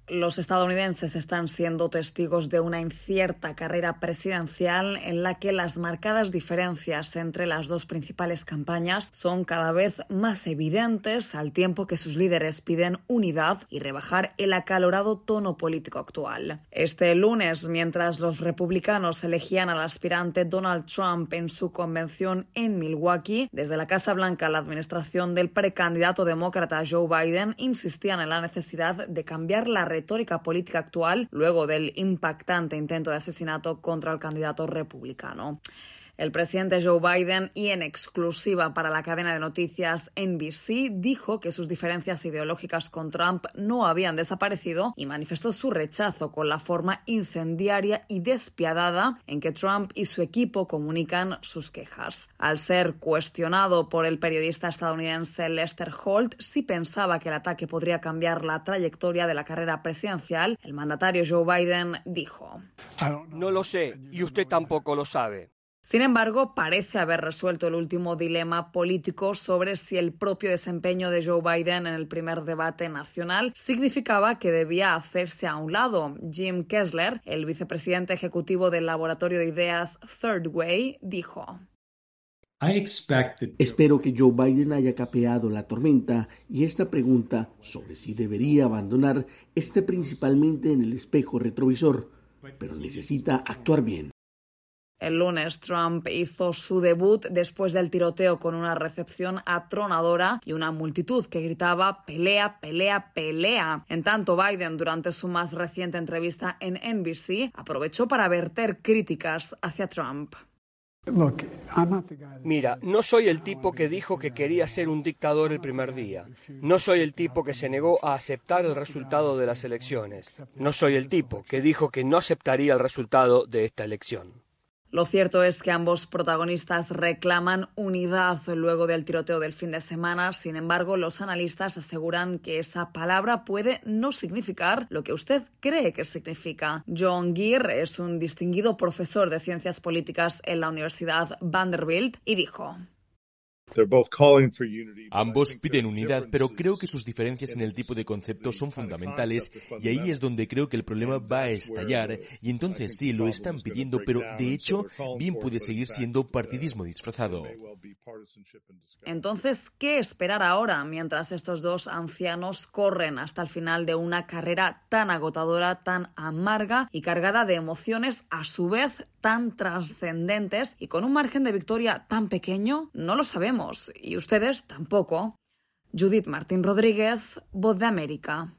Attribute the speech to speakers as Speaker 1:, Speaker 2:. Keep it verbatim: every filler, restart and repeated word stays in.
Speaker 1: Los estadounidenses están siendo testigos de una incierta carrera presidencial en la que las marcadas diferencias entre las dos principales campañas son cada vez más evidentes al tiempo que sus líderes piden unidad y rebajar el acalorado tono político actual. Este lunes, mientras los republicanos elegían al aspirante Donald Trump en su convención en Milwaukee, desde la Casa Blanca la administración del precandidato demócrata Joe Biden insistían en la necesidad de cambiar la retórica política actual luego del impactante intento de asesinato contra el candidato republicano. El presidente Joe Biden, y en exclusiva para la cadena de noticias N B C, dijo que sus diferencias ideológicas con Trump no habían desaparecido y manifestó su rechazo con la forma incendiaria y despiadada en que Trump y su equipo comunican sus quejas. Al ser cuestionado por el periodista estadounidense Lester Holt si pensaba que el ataque podría cambiar la trayectoria de la carrera presidencial, el mandatario Joe Biden dijo:
Speaker 2: No lo sé, y usted tampoco lo sabe.
Speaker 1: Sin embargo, parece haber resuelto el último dilema político sobre si el propio desempeño de Joe Biden en el primer debate nacional significaba que debía hacerse a un lado. Jim Kessler, el vicepresidente ejecutivo del laboratorio de ideas Third Way, dijo:
Speaker 3: Espero que Joe Biden haya capeado la tormenta y esta pregunta sobre si debería abandonar esté principalmente en el espejo retrovisor, pero necesita actuar bien.
Speaker 1: El lunes, Trump hizo su debut después del tiroteo con una recepción atronadora y una multitud que gritaba «pelea, pelea, pelea». En tanto, Biden, durante su más reciente entrevista en N B C, aprovechó para verter críticas hacia Trump.
Speaker 2: Mira, no soy el tipo que dijo que quería ser un dictador el primer día. No soy el tipo que se negó a aceptar el resultado de las elecciones. No soy el tipo que dijo que no aceptaría el resultado de esta elección.
Speaker 1: Lo cierto es que ambos protagonistas reclaman unidad luego del tiroteo del fin de semana. Sin embargo, los analistas aseguran que esa palabra puede no significar lo que usted cree que significa. John Gir es un distinguido profesor de ciencias políticas en la Universidad Vanderbilt y dijo:
Speaker 4: Ambos piden unidad, pero creo que sus diferencias en el tipo de concepto son fundamentales y ahí es donde creo que el problema va a estallar y entonces sí, lo están pidiendo, pero de hecho bien puede seguir siendo partidismo disfrazado.
Speaker 1: Entonces, ¿qué esperar ahora mientras estos dos ancianos corren hasta el final de una carrera tan agotadora, tan amarga y cargada de emociones a su vez tan trascendentes y con un margen de victoria tan pequeño? No lo sabemos. Y ustedes tampoco. Judith Martín Rodríguez, Voz de América.